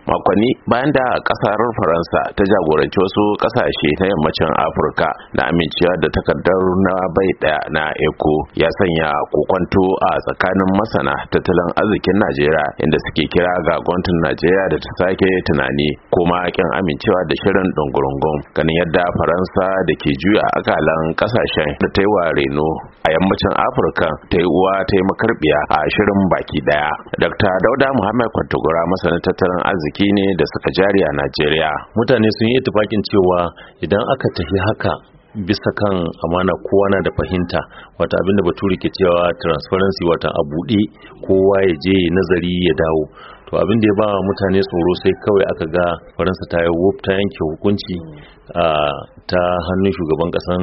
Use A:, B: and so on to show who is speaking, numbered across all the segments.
A: makonni bayan da kasar Faransa ta jagoranci wasu kasashe na yammacin Afirka na amincewa da takardar na bai daya na ECO ya sanya kokonto a tsakanin masana tattalin arzikin Najeriya inda suke kira ga gwamnatin Najeriya da ta sake tunani kuma kin amincewa da shirin dungurungun ganin yadda Faransa da ke juya akalan kasashen da ta yi wa reno a yammacin Afirka ta yi uwa ta yi makarbiya a shirin baki daya. Dr. Dauda Muhammad Kwantogora masanin tattalin arziki ne da suka jari a Najeriya.
B: Mutane sun yi tufakin cewa idan aka tafi haka bisa kan amana kowa na da fahimta wata abinda baturi ke cewa transparency wata a buɗe kowa ya je nazari ya dawo to abin da ya ba mutane tsoro sai kawai aka ga Faransa ta yi ta yanke hukunci ta hannun shugaban kasan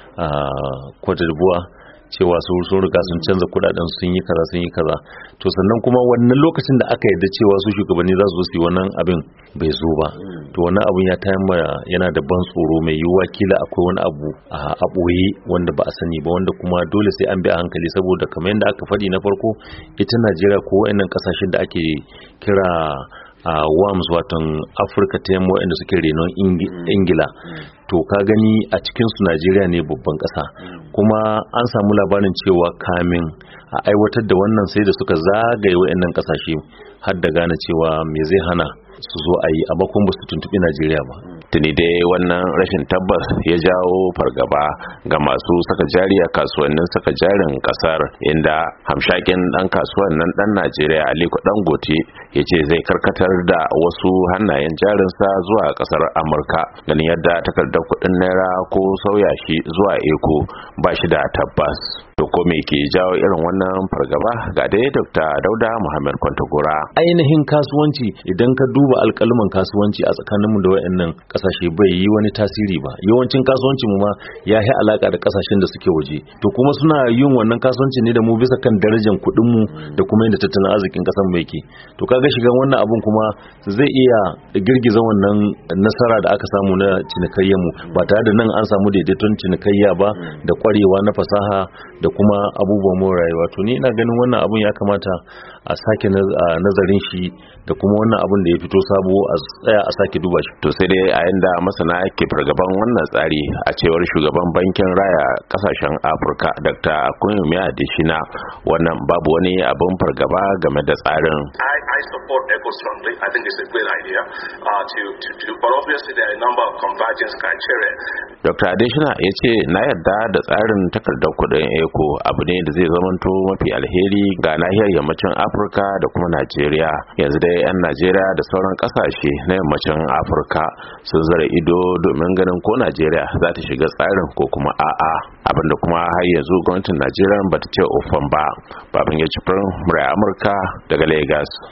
B: Cote d'Ivoire cewa sun riga sun canza kudaden sun yi kaza to sannan kuma wannan lokacin da aka yarda cewa su shugabanni za su yi wannan abin bai zo ba to wannan abin ya tayar yana da ban tsoro mai yiwuwa kila akwai wani abu a boye wanda ba a sani ba wanda kuma dole sai an bi a hankali saboda kamar yadda aka faɗi na farko ita Najeriya ko wayannan kasashen da ake kira WAMS watan Afirka ta yamma wanda suke renon Ingila to ka gani a cikinsu Najeriya ne babban ƙasa kuma an samu labarin cewa kamin a aiwatar da wannan sai da suka zagaye wayannan ƙasashe har da gane cewa me zai hana su zo a yi amma kuma ba su tuntuɓi Najeriya ba.
A: Tuni dai wannan rashin tabbas ya jawo fargaba ga masu saka jari a kasuwannin saka jarin kasar inda hamshakin dan kasuwan nan dan Najeriya Aliko Dangote ya ce zai karkatar da wasu hannayen jarinsa zuwa kasar Amurka ganin yadda takardar kuɗin naira ko sauya shi zuwa ECO ba shi da tabbas. To ko me ke jawo irin wannan fargaba ga dai Dr. Dauda Muhammad Kwantogora.
B: Ainihin kasuwanci idan ka duba alƙaluman kasuwanci a tsakaninmu da wayannan kasashe bai yi wani tasiri ba yawancin kasuwanci mu ma ya yi alaka da kasashen da suke waje to kuma suna yin wannan kasuwanci ne da mu bisa kan darajar kuɗin mu da kuma yadda tattalin arzikin ƙasar mu yake to kaga shigan wannan abun kuma zai iya girgiza wannan nasara da aka samu na cinikayyar mu ba tare da nan an samu daidaiton cinikayya ba da kwarewa na fasaha da kuma abubuwan more rayuwa to ni ina ganin wannan abun ya kamata a sake nazarin shi da kuma wannan abun da ya fito sabo a tsaya a sake duba shi.
A: To sai dai a yanda masana ke fargaban wannan tsari a cewar shugaban bankin raya kasashen Afirka Dr. Kuyumi Adeshina wannan babu wani abin fargaba game da tsarin.
C: I support ECO strongly. I think it's a great idea but obviously there are a number of convergence criteria.
A: Dr. Adeshina ya ce na yarda da tsarin takardar kuɗin ECO abu ne da zai zamanto mafi alheri ga nahiyar yammacin Afirka da kuma Najeriya. Yanzu dai 'yan Najeriya da sauran kasashe na yammacin Afirka sun zara ido domin ganin ko Najeriya za ta shiga tsarin ko kuma a'a abinda kuma har yanzu gwamnatin Najeriya bata ce ofan ba. Babangida Jibrin, Murai Amurka daga Lagos.